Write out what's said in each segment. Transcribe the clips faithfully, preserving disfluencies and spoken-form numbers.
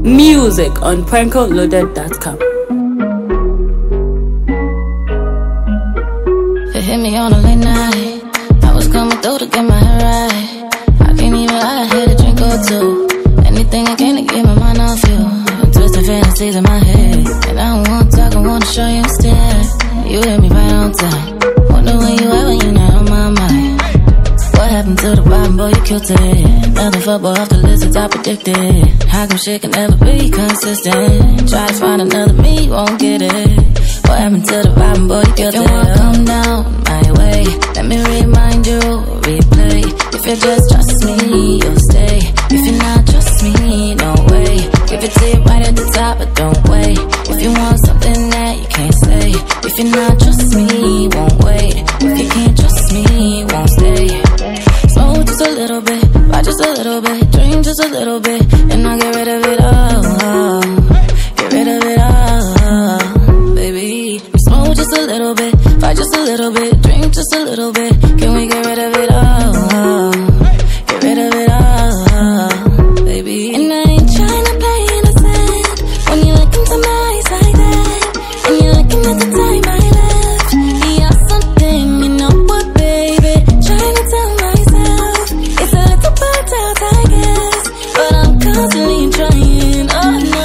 Music on Pranko Loaded dot com. It hit me on a late night. I was coming through to get my head right. I can't even lie, I had a drink or two. Anything I can to get my mind off you. Twisting fantasies in my head. And I don't want to talk, I want to show you instead. You hit me right on time. Wonder when you ever, you not on my mind. What happened to the bottom, boy, you killed it. Another fuck boy off the list, it's I predicted. How come shit can never be consistent? Try to find another me, won't get it. What happened to the bottom, boy, you killed it. If you wanna come down my way, let me remind you, replay. If you just trust me, you'll stay. If you not trust me, no way. Give it to you right at the top, but don't wait. If you want something that you can't say. If you not trust me, won't wait. If you can't trust me, won't stay. Smoke just a little bit, buy just a little bit, drink just a little bit, and I'll get rid of it all. Get rid of it all, baby. Smoke just a little bit, buy just a little bit, drink just a little bit. Can we get rid of it all? Get rid of it all, baby. And I ain't trying to play innocent when you look into my eyes like that, and you're looking at the time I left. Yeah, something, you know what, baby? Trying to tell myself it's a little bit out, I guess, but I'm constantly trying. Oh no.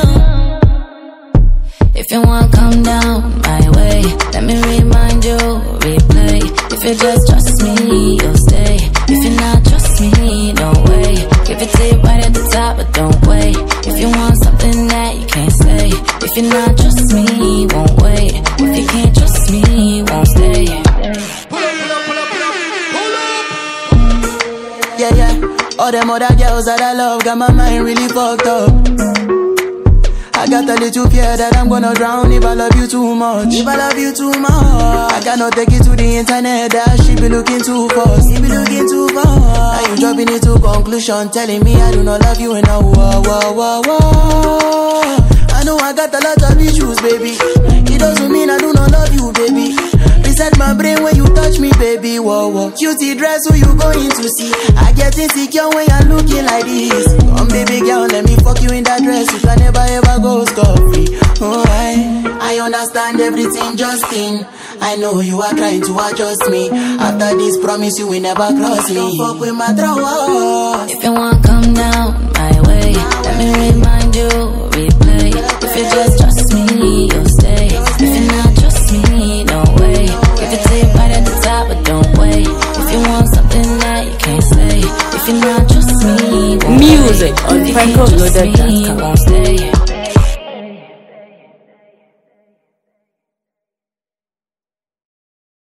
If you wanna come down my way, let me remind you, replay. If you just trust me, you'll stay. If you not trust me, no way. Give it to you right at the top, but don't wait. If you want something that you can't say. If you not trust me, won't wait. If you can't trust me, won't stay. Pull up, pull up, pull up, pull up, pull up. Yeah, yeah. All them other girls that I love got my mind really fucked up. I got a little fear that I'm gonna drown if I love you too much. If I love you too much, I cannot take it to the internet that she be looking too fast. She be looking too fast. Now you dropping it to conclusion, telling me I do not love you enough. Whoa, whoa, whoa, whoa. I know I got a lot of issues, baby. It doesn't mean I do not love you, baby. Reset my brain when you touch me, baby. Whoa, whoa. Cutie dress, who you going to see? I get insecure when you're looking like this. Come, baby girl, let me fuck you in that dress. You can never ever go scot-free. Oh, I, I understand everything, Justin. I know you are trying to adjust me. After this promise, you will never cross me. Don't fuck with my trust. If you wanna come down my way, let me remind you, replay. If you just trust me, you'll stay. If you not trust me, no way. Give it to you right at the top, but don't wait. If you want something that you can't say. If you not trust me, won't Music wait. on Pranko Loaded dot com. Won't stay.